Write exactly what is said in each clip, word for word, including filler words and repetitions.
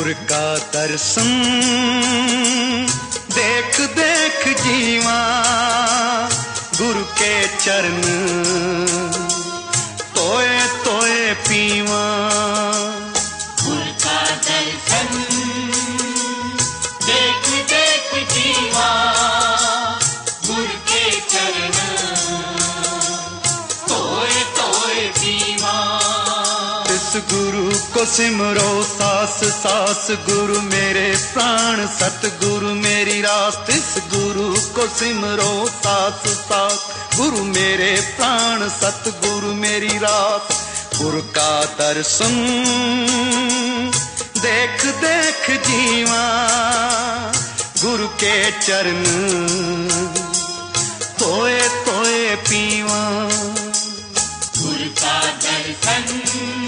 गुर का दर्शन देख देख जीवा, गुरु के चरण तोए तोए पीवा। गुर का दर्शन देख देख जीवा, गुर के चरण तोए तोए पीवा। इस गुरु को सिमरो सास सास, गुरु मेरे प्राण सतगुरु मेरी रास। इस गुरु को सिमरो सास सास, गुरु मेरे प्राण सतगुरु मेरी रास। गुरु का दर्शन देख देख जीवा, गुरु के चरण तोए तोए पीवा। गुर का दर्शन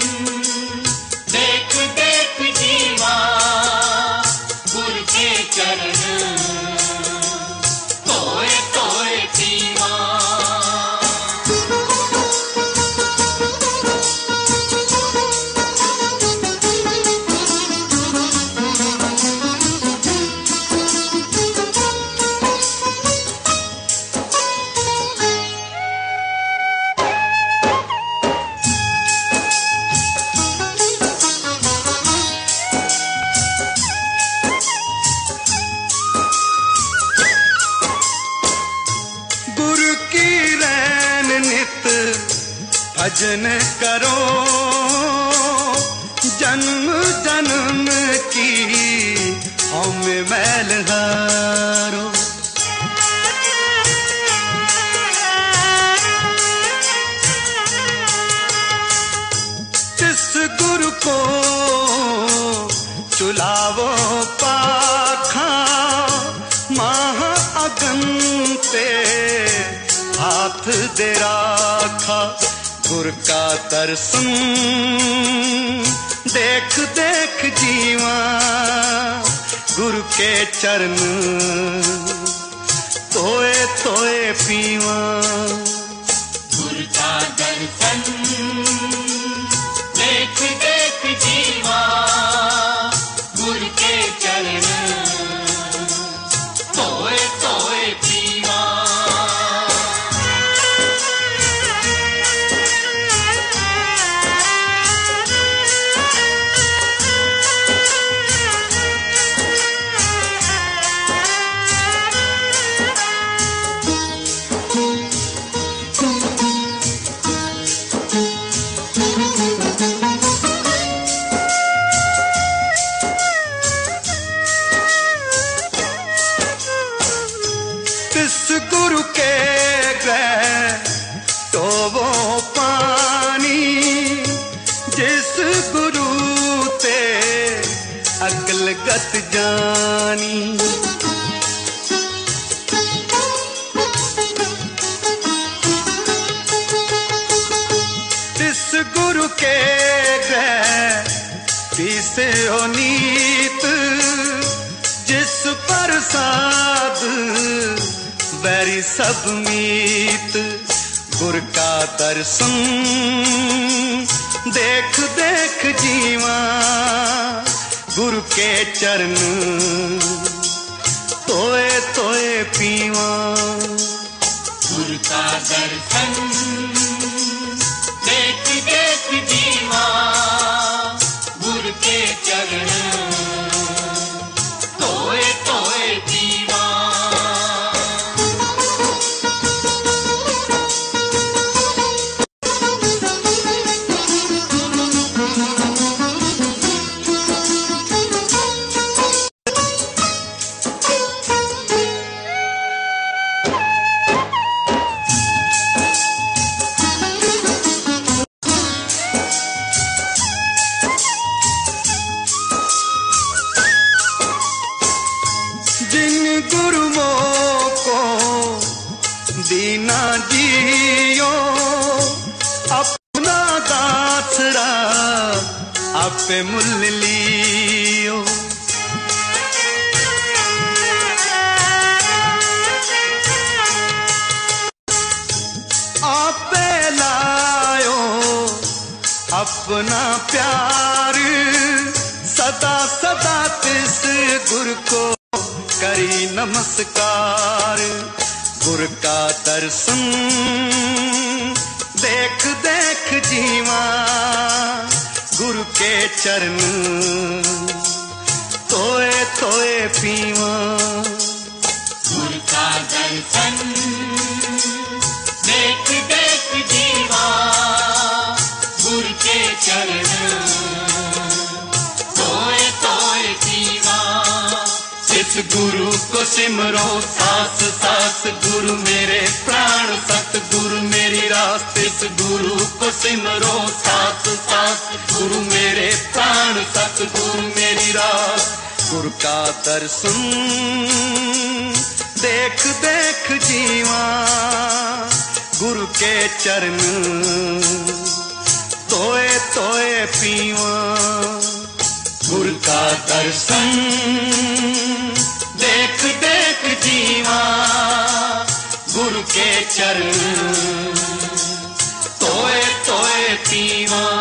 देख देख जीवा, गुर के चरण तोए तोए पीवा। भजन करो जन्म जन्म की हम मैल हारो। जिस गुरु को चुलावो पाखा, महा अगन पे हाथ दे राखा। गुर का दर्शन देख देख जीवा, गुरु के चरण तोए तोए पीवा। गुर का दर्शन देख देख जीवा, गुर के चरण तोए तोए पीवा। गुरु के ग्रह तो वो पानी, जिस गुरु ते अकल गत जानी। जिस गुरु के ग्रह पीसे ओ नीत, जिस प्रसाद बैरी सब मीत। गुर का दर्शन देख देख जीवा, गुरु के चरण तोए तोए पीवा। गुर का दर्शन देख देख जीवा, गुर के चरण तोए तोए पीवा। दीना जियो अपना दासरा आपे मुल लियो। आपे लायो अपना प्यार सदा सदा तिस गुरु को करी नमस्कार। गुर का दर्शन देख देख जीवा, गुरु के चरण तोए तोए पीवा। गुरु का दर्शन देख देख जीवा, गुरु के चरण तोए तोए पीवा। इस गुरु को सिमरो सास सास, गुरु मेरे प्राण सतगुरु मेरी रास। इस गुरु को सिमरो सास सास, गुरु मेरे प्राण सतगुरु मेरी रास। गुरु का दर्शन देख देख जीवा, गुरु के चरण तोए तोए पीवा। गुरु का दर्शन देख देख जीवा, गुरु के चरण तोए तोए पीवा।